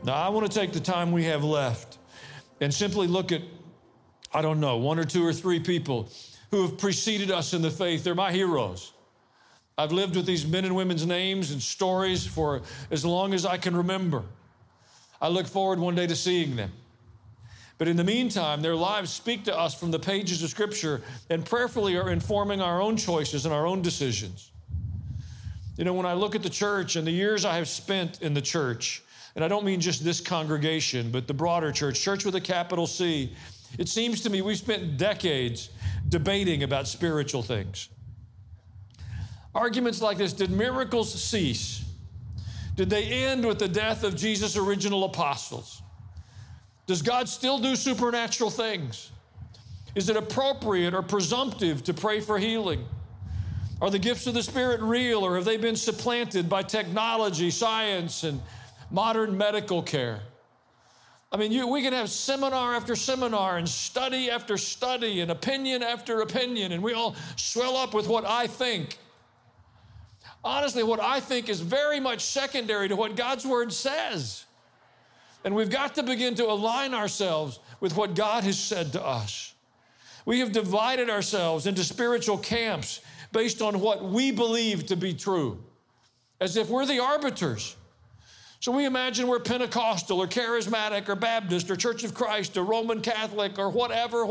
Now, I want to take the time we have left and simply look at, I don't know, one or two or three people who have preceded us in the faith. They're my heroes. I've lived with these men and women's names and stories for as long as I can remember. I look forward one day to seeing them. But in the meantime, their lives speak to us from the pages of Scripture and prayerfully are informing our own choices and our own decisions. You know, when I look at the church and the years I have spent in the church, and I don't mean just this congregation, but the broader church, church with a capital C, it seems to me we've spent decades debating about spiritual things. Arguments like this: did miracles cease? Did they end with the death of Jesus' original apostles? Does God still do supernatural things? Is it appropriate or presumptive to pray for healing? Are the gifts of the Spirit real, or have they been supplanted by technology, science, and modern medical care? I mean, we can have seminar after seminar and study after study and opinion after opinion, and we all swell up with what I think. Honestly, what I think is very much secondary to what God's Word says. And we've got to begin to align ourselves with what God has said to us. We have divided ourselves into spiritual camps based on what we believe to be true, as if we're the arbiters. So we imagine we're Pentecostal or Charismatic or Baptist or Church of Christ or Roman Catholic or whatever.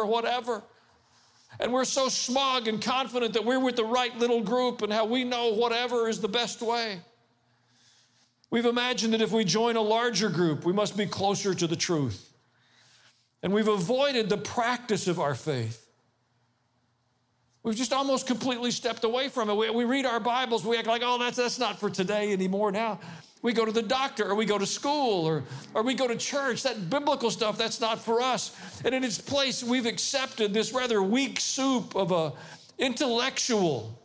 And we're so smug and confident that we're with the right little group and how we know whatever is the best way. We've imagined that if we join a larger group, we must be closer to the truth. And we've avoided the practice of our faith. We've just almost completely stepped away from it. We read our Bibles, we act like, oh, that's not for today anymore. Now we go to the doctor, or we go to school, or we go to church. That biblical stuff, that's not for us. And in its place, we've accepted this rather weak soup of a intellectual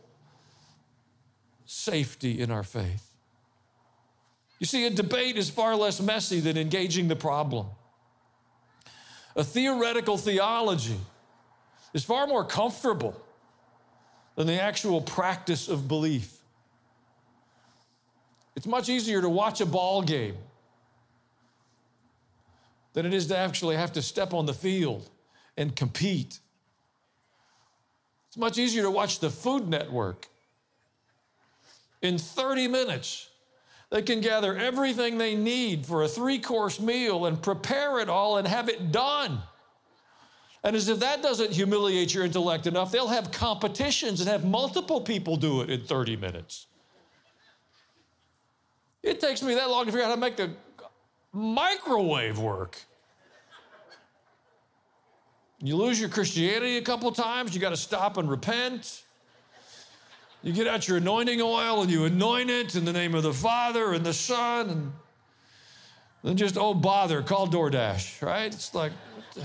safety in our faith. You see, a debate is far less messy than engaging the problem. A theoretical theology is far more comfortable than the actual practice of belief. It's much easier to watch a ball game than it is to actually have to step on the field and compete. It's much easier to watch the Food Network. In 30 minutes, they can gather everything they need for a 3-course meal and prepare it all and have it done. And as if that doesn't humiliate your intellect enough, they'll have competitions and have multiple people do it in 30 minutes. It takes me that long to figure out how to make the microwave work. You lose your Christianity a couple of times, you got to stop and repent. You get out your anointing oil and you anoint it in the name of the Father and the Son, and then just, oh, bother, call DoorDash, right? It's like,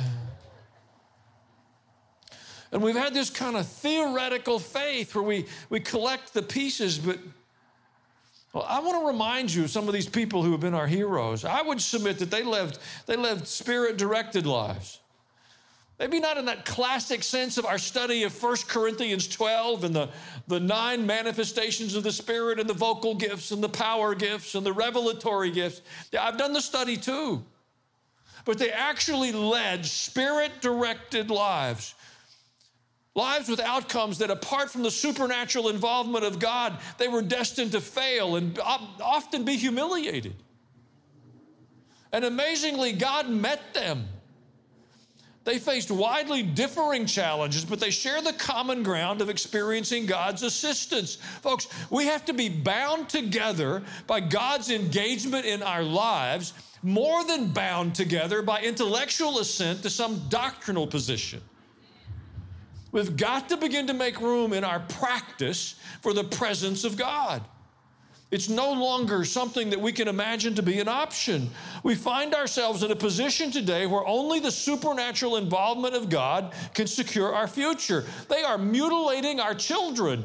and we've had this kind of theoretical faith where we collect the pieces, but well, I want to remind you of some of these people who have been our heroes. I would submit that they lived Spirit-directed lives. Maybe not in that classic sense of our study of 1 Corinthians 12 and the 9 manifestations of the Spirit and the vocal gifts and the power gifts and the revelatory gifts. Yeah, I've done the study too. But they actually led Spirit-directed lives. Lives with outcomes that, apart from the supernatural involvement of God, they were destined to fail and often be humiliated. And amazingly, God met them. They faced widely differing challenges, but they share the common ground of experiencing God's assistance. Folks, we have to be bound together by God's engagement in our lives more than bound together by intellectual assent to some doctrinal position. We've got to begin to make room in our practice for the presence of God. It's no longer something that we can imagine to be an option. We find ourselves in a position today where only the supernatural involvement of God can secure our future. They are mutilating our children.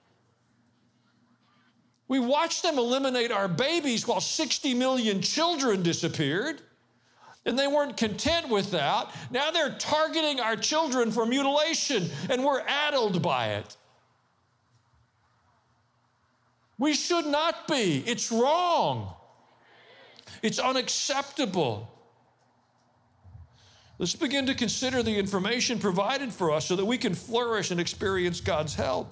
We watched them eliminate our babies while 60 million children disappeared. And they weren't content with that. Now they're targeting our children for mutilation, and we're addled by it. We should not be. It's wrong. It's unacceptable. Let's begin to consider the information provided for us so that we can flourish and experience God's help.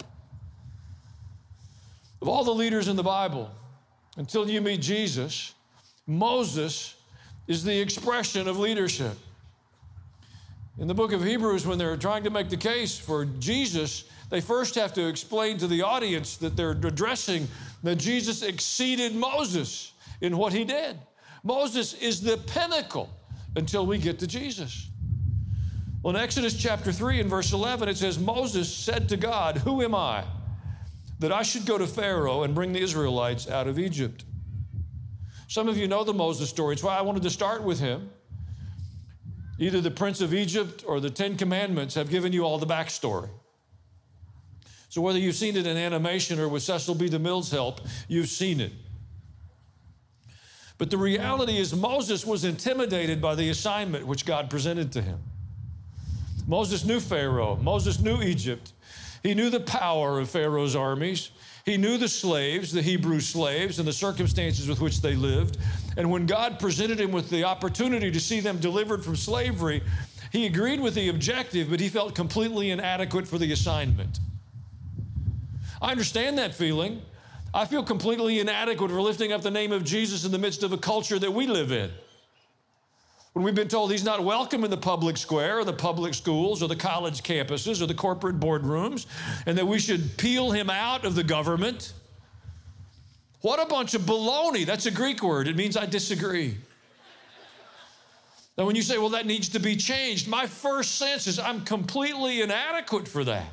Of all the leaders in the Bible, until you meet Jesus, Moses is the expression of leadership. In the book of Hebrews, when they're trying to make the case for Jesus, they first have to explain to the audience that they're addressing that Jesus exceeded Moses in what he did. Moses is the pinnacle until we get to Jesus. Well, in Exodus chapter 3 and verse 11, it says, Moses said to God, "Who am I that I should go to Pharaoh and bring the Israelites out of Egypt?" Some of you know the Moses story. It's why I wanted to start with him. Either the Prince of Egypt or the Ten Commandments have given you all the backstory. So whether you've seen it in animation or with Cecil B. DeMille's help, you've seen it. But the reality is Moses was intimidated by the assignment which God presented to him. Moses knew Pharaoh. Moses knew Egypt. He knew the power of Pharaoh's armies. He knew the slaves, the Hebrew slaves, and the circumstances with which they lived. And when God presented him with the opportunity to see them delivered from slavery, he agreed with the objective, but he felt completely inadequate for the assignment. I understand that feeling. I feel completely inadequate for lifting up the name of Jesus in the midst of a culture that we live in. When we've been told he's not welcome in the public square or the public schools or the college campuses or the corporate boardrooms, and that we should peel him out of the government. What a bunch of baloney. That's a Greek word. It means I disagree. Now, when you say, well, that needs to be changed, my first sense is I'm completely inadequate for that.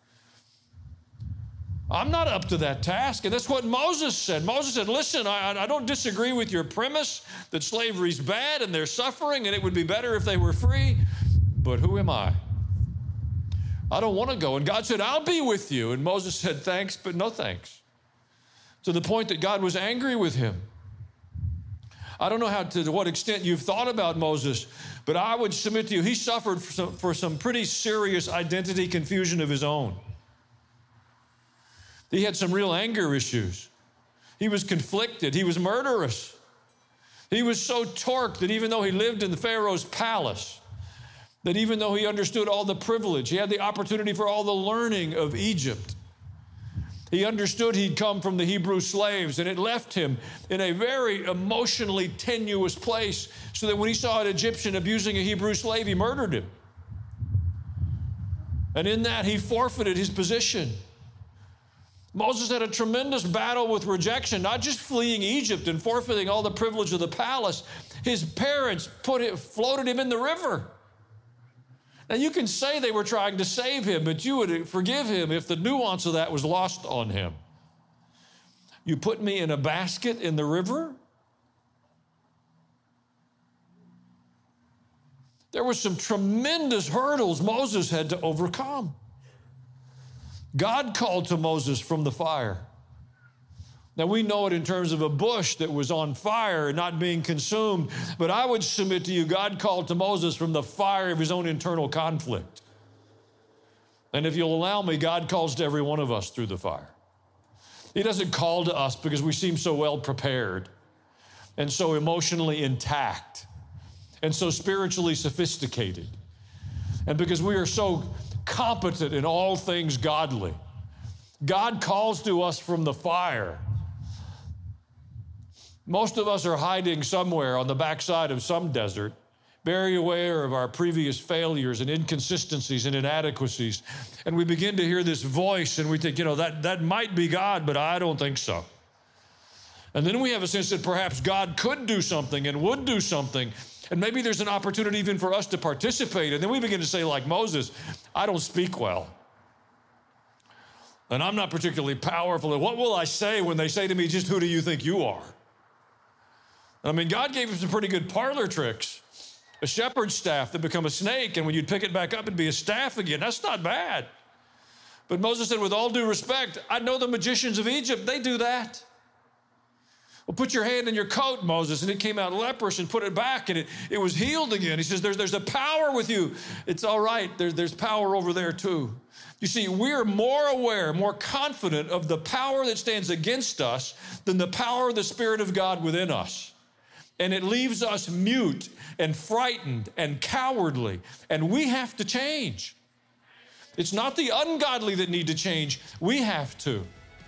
I'm not up to that task. And that's what Moses said. Moses said, listen, I don't disagree with your premise that slavery's bad and they're suffering and it would be better if they were free, but who am I? I don't want to go. And God said, I'll be with you. And Moses said, thanks, but no thanks. To the point that God was angry with him. I don't know to what extent you've thought about Moses, but I would submit to you, he suffered for some pretty serious identity confusion of his own. He had some real anger issues. He was conflicted. He was murderous. He was so torqued that even though he lived in the Pharaoh's palace, that even though he understood all the privilege, he had the opportunity for all the learning of Egypt, he understood he'd come from the Hebrew slaves, and it left him in a very emotionally tenuous place, so that when he saw an Egyptian abusing a Hebrew slave, he murdered him. And in that, he forfeited his position. Moses had a tremendous battle with rejection, not just fleeing Egypt and forfeiting all the privilege of the palace. His parents floated him in the river. Now, you can say they were trying to save him, but you would forgive him if the nuance of that was lost on him. You put me in a basket in the river? There were some tremendous hurdles Moses had to overcome. God called to Moses from the fire. Now, we know it in terms of a bush that was on fire and not being consumed, but I would submit to you, God called to Moses from the fire of his own internal conflict. And if you'll allow me, God calls to every one of us through the fire. He doesn't call to us because we seem so well prepared and so emotionally intact and so spiritually sophisticated, and because we are so competent in all things godly. God calls to us from the fire. Most of us are hiding somewhere on the backside of some desert, very aware of our previous failures and inconsistencies and inadequacies. And we begin to hear this voice and we think, that might be God, but I don't think so. And then we have a sense that perhaps God could do something and would do something. And maybe there's an opportunity even for us to participate. And then we begin to say, like Moses, I don't speak well. And I'm not particularly powerful. And what will I say when they say to me, just who do you think you are? I mean, God gave him some pretty good parlor tricks. A shepherd's staff that become a snake, and when you'd pick it back up, it'd be a staff again. That's not bad. But Moses said, with all due respect, I know the magicians of Egypt, they do that. Well, put your hand in your coat, Moses, and it came out leprous, and put it back, and it was healed again. He says, there's a power with you. It's all right. There's power over there too. You see, we're more aware, more confident of the power that stands against us than the power of the Spirit of God within us. And it leaves us mute and frightened and cowardly. And we have to change. It's not the ungodly that need to change. We have to.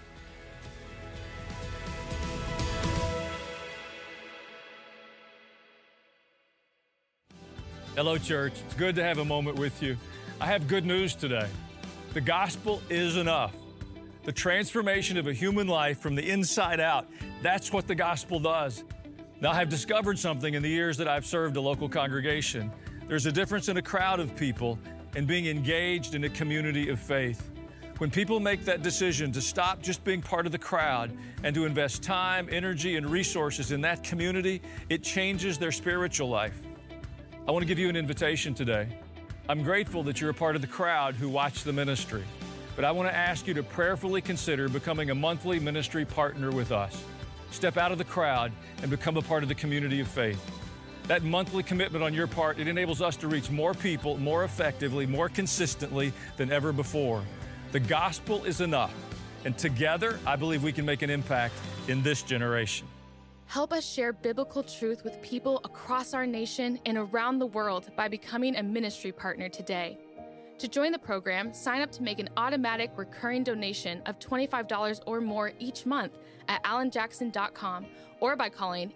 Hello, church. It's good to have a moment with you. I have good news today. The gospel is enough. The transformation of a human life from the inside out, that's what the gospel does. Now, I have discovered something in the years that I've served a local congregation. There's a difference in a crowd of people and being engaged in a community of faith. When people make that decision to stop just being part of the crowd and to invest time, energy, and resources in that community, it changes their spiritual life. I want to give you an invitation today. I'm grateful that you're a part of the crowd who watch the ministry, but I want to ask you to prayerfully consider becoming a monthly ministry partner with us. Step out of the crowd and become a part of the community of faith. That monthly commitment on your part, it enables us to reach more people more effectively, more consistently than ever before. The gospel is enough, and together, I believe we can make an impact in this generation. Help us share biblical truth with people across our nation and around the world by becoming a ministry partner today. To join the program, sign up to make an automatic recurring donation of $25 or more each month at alanjackson.com or by calling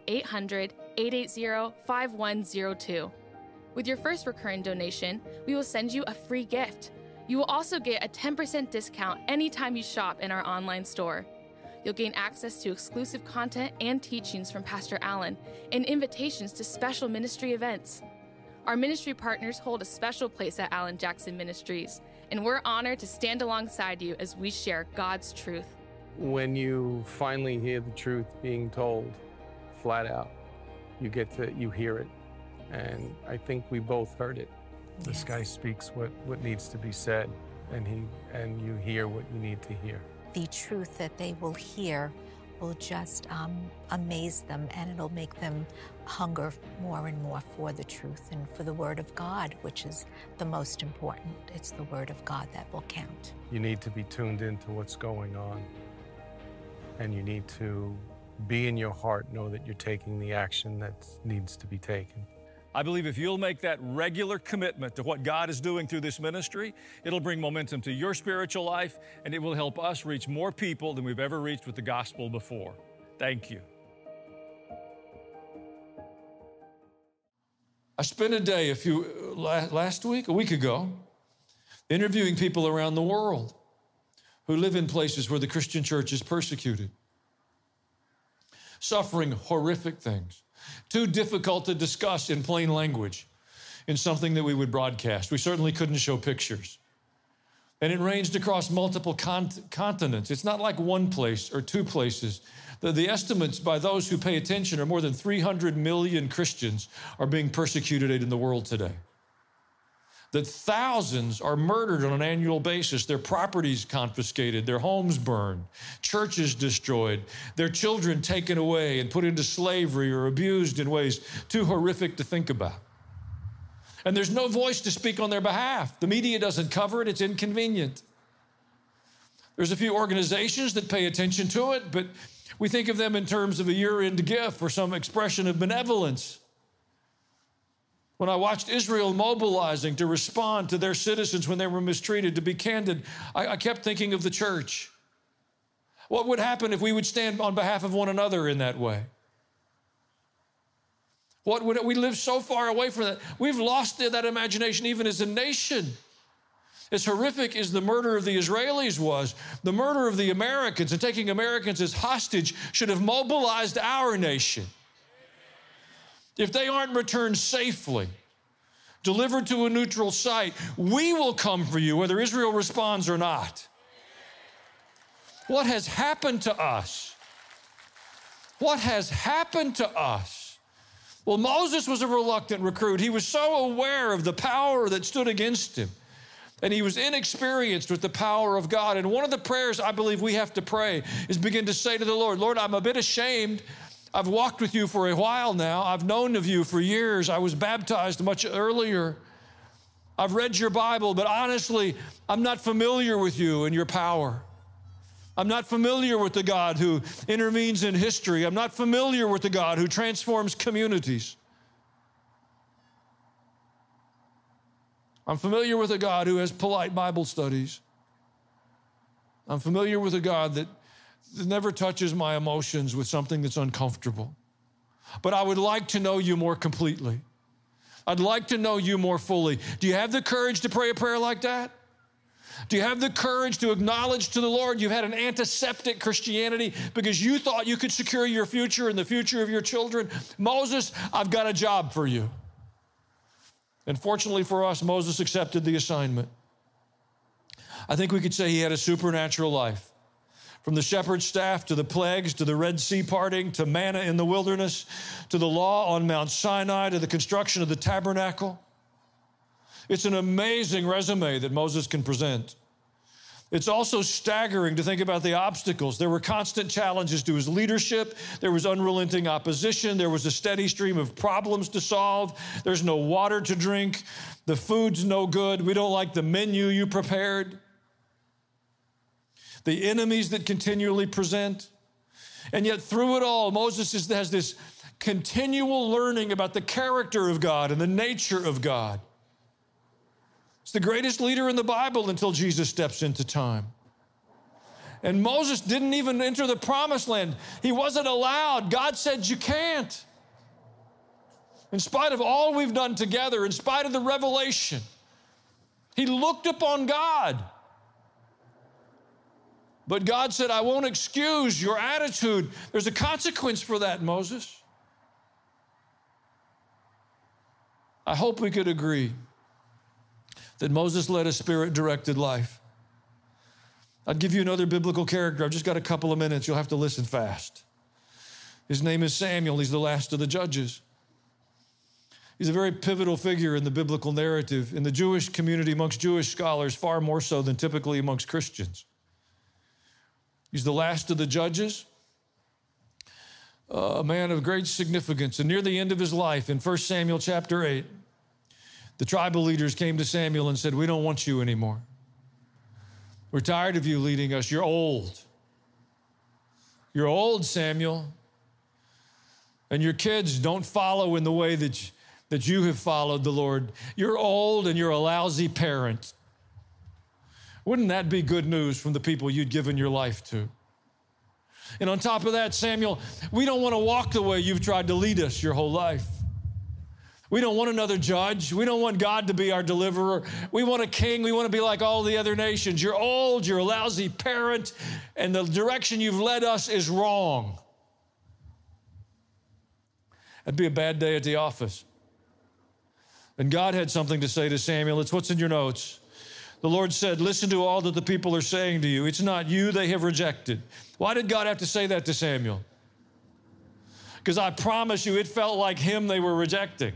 800-880-5102. With your first recurring donation, we will send you a free gift. You will also get a 10% discount anytime you shop in our online store. You'll gain access to exclusive content and teachings from Pastor Allen and invitations to special ministry events. Our ministry partners hold a special place at Alan Jackson Ministries, and we're honored to stand alongside you as we share God's truth. When you finally hear the truth being told flat out, you hear it. And I think we both heard it. This guy speaks what needs to be said, and you hear what you need to hear. The truth that they will hear will just amaze them, and it'll make them hunger more and more for the truth and for the Word of God, which is the most important. It's the Word of God that will count. You need to be tuned into what's going on, and you need to be in your heart, know that you're taking the action that needs to be taken. I believe if you'll make that regular commitment to what God is doing through this ministry, it'll bring momentum to your spiritual life, and it will help us reach more people than we've ever reached with the gospel before. Thank you. I spent a day a week ago, interviewing people around the world who live in places where the Christian church is persecuted, suffering horrific things, too difficult to discuss in plain language in something that we would broadcast. We certainly couldn't show pictures. And it ranged across multiple continents. It's not like one place or two places. The estimates by those who pay attention are more than 300 million Christians are being persecuted in the world today. That thousands are murdered on an annual basis, their properties confiscated, their homes burned, churches destroyed, their children taken away and put into slavery or abused in ways too horrific to think about. And there's no voice to speak on their behalf. The media doesn't cover it. It's inconvenient. There's a few organizations that pay attention to it, but we think of them in terms of a year-end gift or some expression of benevolence. When I watched Israel mobilizing to respond to their citizens when they were mistreated, to be candid, I kept thinking of the church. What would happen if we would stand on behalf of one another in that way? We live so far away from that. We've lost that imagination even as a nation. As horrific as the murder of the Israelis was, the murder of the Americans and taking Americans as hostage should have mobilized our nation. If they aren't returned safely, delivered to a neutral site, we will come for you, whether Israel responds or not. What has happened to us? What has happened to us? Well, Moses was a reluctant recruit. He was so aware of the power that stood against him, and he was inexperienced with the power of God. And one of the prayers I believe we have to pray is begin to say to the Lord, Lord, I'm a bit ashamed. I've walked with you for a while now. I've known of you for years. I was baptized much earlier. I've read your Bible, but honestly, I'm not familiar with you and your power. I'm not familiar with the God who intervenes in history. I'm not familiar with the God who transforms communities. I'm familiar with a God who has polite Bible studies. I'm familiar with a God that never touches my emotions with something that's uncomfortable. But I would like to know you more completely. I'd like to know you more fully. Do you have the courage to pray a prayer like that? Do you have the courage to acknowledge to the Lord you've had an antiseptic Christianity because you thought you could secure your future and the future of your children? Moses, I've got a job for you. And fortunately for us, Moses accepted the assignment. I think we could say he had a supernatural life. From the shepherd's staff to the plagues, to the Red Sea parting, to manna in the wilderness, to the law on Mount Sinai, to the construction of the tabernacle. It's an amazing resume that Moses can present. It's also staggering to think about the obstacles. There were constant challenges to his leadership. There was unrelenting opposition. There was a steady stream of problems to solve. There's no water to drink. The food's no good. We don't like the menu you prepared. The enemies that continually present. And yet through it all, Moses has this continual learning about the character of God and the nature of God. It's the greatest leader in the Bible until Jesus steps into time. And Moses didn't even enter the promised land. He wasn't allowed. God said, you can't. In spite of all we've done together, in spite of the revelation, he looked upon God. But God said, I won't excuse your attitude. There's a consequence for that, Moses. I hope we could agree that Moses led a spirit-directed life. I'd give you another biblical character. I've just got a couple of minutes. You'll have to listen fast. His name is Samuel. He's the last of the judges. He's a very pivotal figure in the biblical narrative, in the Jewish community, amongst Jewish scholars, far more so than typically amongst Christians. He's the last of the judges, a man of great significance. And near the end of his life, in 1 Samuel chapter 8, the tribal leaders came to Samuel and said, we don't want you anymore. We're tired of you leading us. You're old. You're old, Samuel. And your kids don't follow in the way that you have followed the Lord. You're old and you're a lousy parent. Wouldn't that be good news from the people you'd given your life to? And on top of that, Samuel, we don't want to walk the way you've tried to lead us your whole life. We don't want another judge. We don't want God to be our deliverer. We want a king. We want to be like all the other nations. You're old, you're a lousy parent, and the direction you've led us is wrong. That'd be a bad day at the office. And God had something to say to Samuel. It's what's in your notes. The Lord said, listen to all that the people are saying to you. It's not you they have rejected. Why did God have to say that to Samuel? Because I promise you, it felt like him they were rejecting.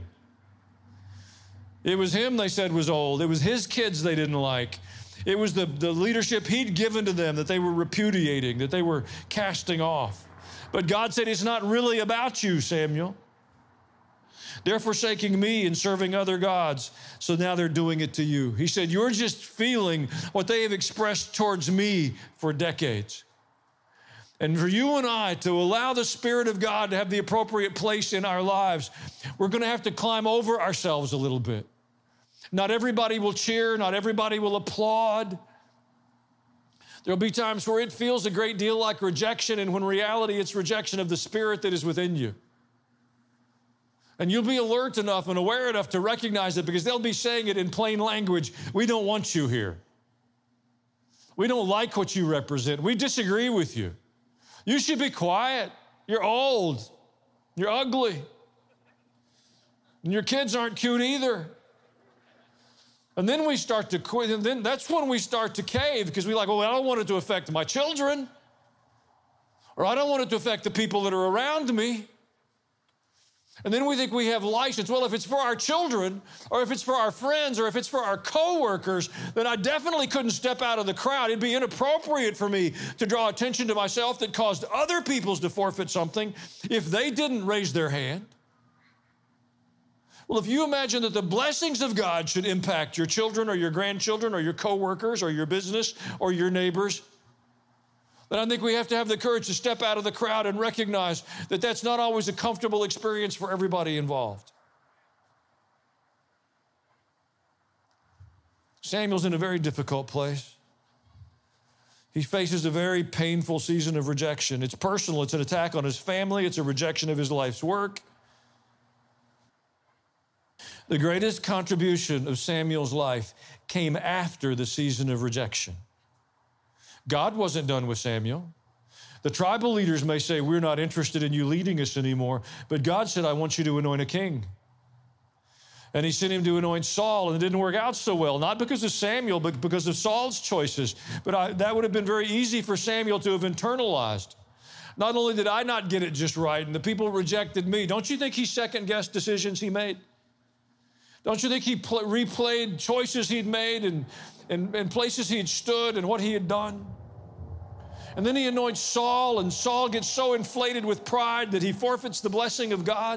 It was him they said was old. It was his kids they didn't like. It was the leadership he'd given to them that they were repudiating, that they were casting off. But God said, it's not really about you, Samuel. They're forsaking me and serving other gods, so now they're doing it to you. He said, you're just feeling what they have expressed towards me for decades. And for you and I to allow the Spirit of God to have the appropriate place in our lives, we're going to have to climb over ourselves a little bit. Not everybody will cheer. Not everybody will applaud. There'll be times where it feels a great deal like rejection, and when in reality, it's rejection of the Spirit that is within you. And you'll be alert enough and aware enough to recognize it, because they'll be saying it in plain language. We don't want you here. We don't like what you represent. We disagree with you. You should be quiet. You're old. You're ugly. And your kids aren't cute either. And then we start to quit. And then that's when we start to cave, because we're like, well, I don't want it to affect my children. Or I don't want it to affect the people that are around me. And then we think we have license. Well, if it's for our children, or if it's for our friends, or if it's for our coworkers, then I definitely couldn't step out of the crowd. It'd be inappropriate for me to draw attention to myself that caused other people to forfeit something if they didn't raise their hand. Well, if you imagine that the blessings of God should impact your children or your grandchildren or your coworkers or your business or your neighbors, But I think we have to have the courage to step out of the crowd and recognize that that's not always a comfortable experience for everybody involved. Samuel's in a very difficult place. He faces a very painful season of rejection. It's personal. It's an attack on his family. It's a rejection of his life's work. The greatest contribution of Samuel's life came after the season of rejection. God wasn't done with Samuel. The tribal leaders may say, we're not interested in you leading us anymore, but God said, I want you to anoint a king. And he sent him to anoint Saul, and it didn't work out so well, not because of Samuel, but because of Saul's choices. But that would have been very easy for Samuel to have internalized. Not only did I not get it just right, and the people rejected me, don't you think he second-guessed decisions he made? Don't you think he replayed choices he'd made and places he'd stood and what he had done? And then he anoints Saul, and Saul gets so inflated with pride that he forfeits the blessing of God.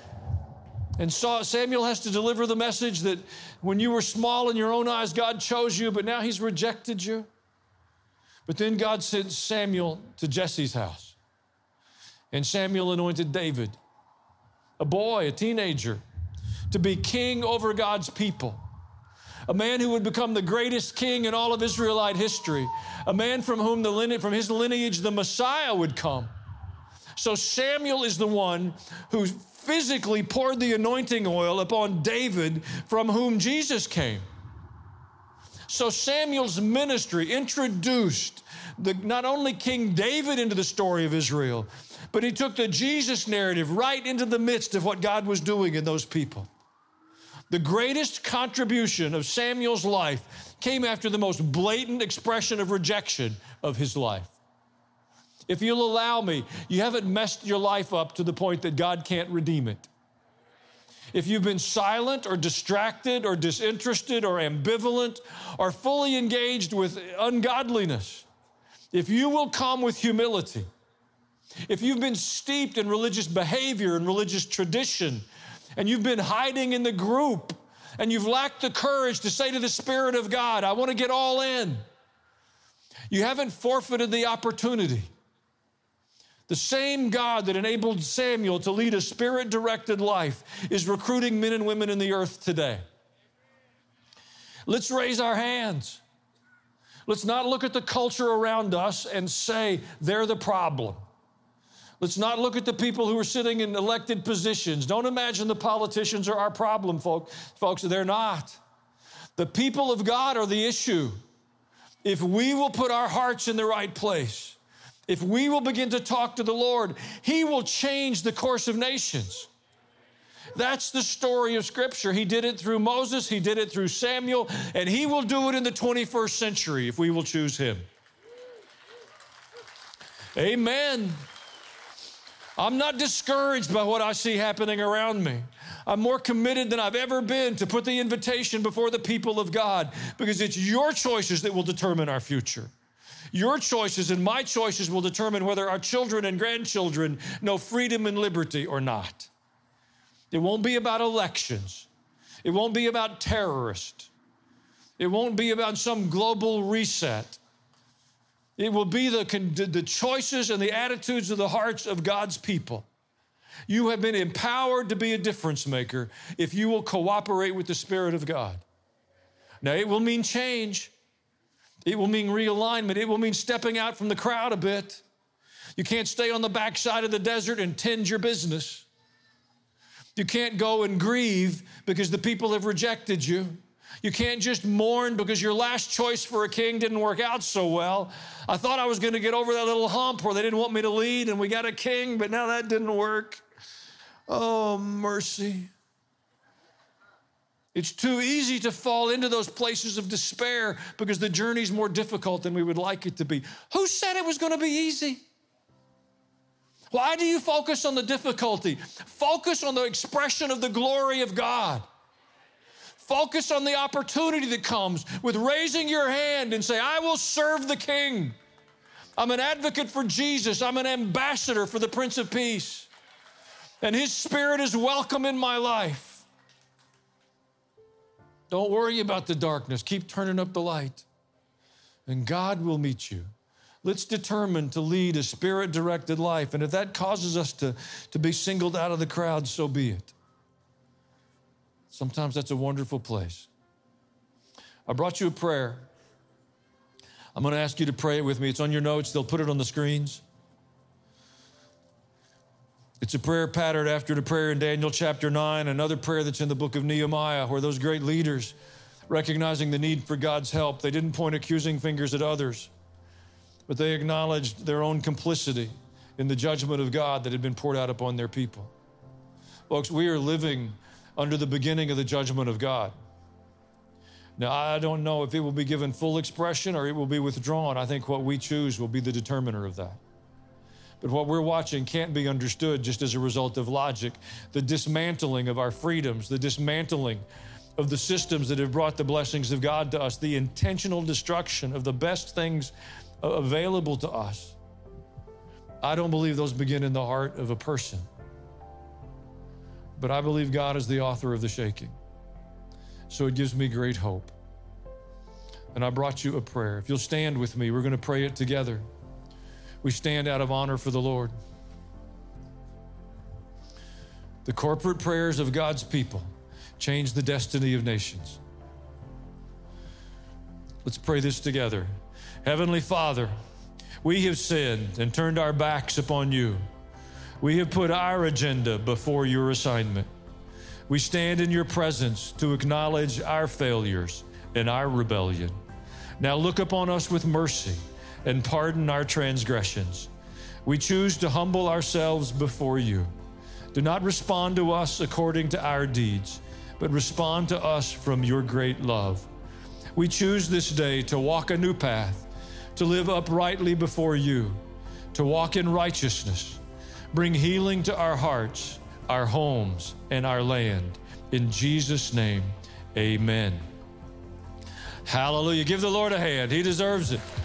And Samuel has to deliver the message that when you were small in your own eyes, God chose you, but now he's rejected you. But then God sent Samuel to Jesse's house. And Samuel anointed David, a boy, a teenager, to be king over God's people. A man who would become the greatest king in all of Israelite history. A man from whom from his lineage the Messiah would come. So Samuel is the one who physically poured the anointing oil upon David, from whom Jesus came. So Samuel's ministry introduced not only King David into the story of Israel, but he took the Jesus narrative right into the midst of what God was doing in those people. The greatest contribution of Samuel's life came after the most blatant expression of rejection of his life. If you'll allow me, you haven't messed your life up to the point that God can't redeem it. If you've been silent or distracted or disinterested or ambivalent or fully engaged with ungodliness, if you will come with humility, if you've been steeped in religious behavior and religious tradition, and you've been hiding in the group, and you've lacked the courage to say to the Spirit of God, I want to get all in, you haven't forfeited the opportunity. The same God that enabled Samuel to lead a Spirit-directed life is recruiting men and women in the earth today. Let's raise our hands. Let's not look at the culture around us and say they're the problem. Let's not look at the people who are sitting in elected positions. Don't imagine the politicians are our problem, folks. They're not. The people of God are the issue. If we will put our hearts in the right place, if we will begin to talk to the Lord, He will change the course of nations. That's the story of Scripture. He did it through Moses, He did it through Samuel, and He will do it in the 21st century if we will choose Him. Amen. I'm not discouraged by what I see happening around me. I'm more committed than I've ever been to put the invitation before the people of God, because it's your choices that will determine our future. Your choices and my choices will determine whether our children and grandchildren know freedom and liberty or not. It won't be about elections. It won't be about terrorists. It won't be about some global reset. It will be the choices and the attitudes of the hearts of God's people. You have been empowered to be a difference maker if you will cooperate with the Spirit of God. Now, it will mean change. It will mean realignment. It will mean stepping out from the crowd a bit. You can't stay on the backside of the desert and tend your business. You can't go and grieve because the people have rejected you. You can't just mourn because your last choice for a king didn't work out so well. I thought I was going to get over that little hump where they didn't want me to lead and we got a king, but now that didn't work. Oh, mercy. It's too easy to fall into those places of despair because the journey's more difficult than we would like it to be. Who said it was going to be easy? Why do you focus on the difficulty? Focus on the expression of the glory of God. Focus on the opportunity that comes with raising your hand and say, I will serve the King. I'm an advocate for Jesus. I'm an ambassador for the Prince of Peace. And His Spirit is welcome in my life. Don't worry about the darkness. Keep turning up the light. And God will meet you Let's determine to lead a Spirit-directed life. And if that causes us to be singled out of the crowd, so be it. Sometimes that's a wonderful place. I brought you a prayer. I'm going to ask you to pray it with me. It's on your notes. They'll put it on the screens. It's a prayer patterned after the prayer in Daniel chapter 9, another prayer that's in the book of Nehemiah, where those great leaders, recognizing the need for God's help, they didn't point accusing fingers at others, but they acknowledged their own complicity in the judgment of God that had been poured out upon their people. Folks, we are living under the beginning of the judgment of God. Now, I don't know if it will be given full expression or it will be withdrawn. I think what we choose will be the determiner of that. But what we're watching can't be understood just as a result of logic. The dismantling of our freedoms, the dismantling of the systems that have brought the blessings of God to us, the intentional destruction of the best things available to us. I don't believe those begin in the heart of a person. But I believe God is the author of the shaking. So it gives me great hope. And I brought you a prayer. If you'll stand with me, we're going to pray it together. We stand out of honor for the Lord. The corporate prayers of God's people change the destiny of nations. Let's pray this together. Heavenly Father, we have sinned and turned our backs upon you. We have put our agenda before your assignment. We stand in your presence to acknowledge our failures and our rebellion. Now look upon us with mercy and pardon our transgressions. We choose to humble ourselves before you. Do not respond to us according to our deeds, but respond to us from your great love. We choose this day to walk a new path, to live uprightly before you, to walk in righteousness. Bring healing to our hearts, our homes, and our land. In Jesus' name, amen. Hallelujah. Give the Lord a hand. He deserves it.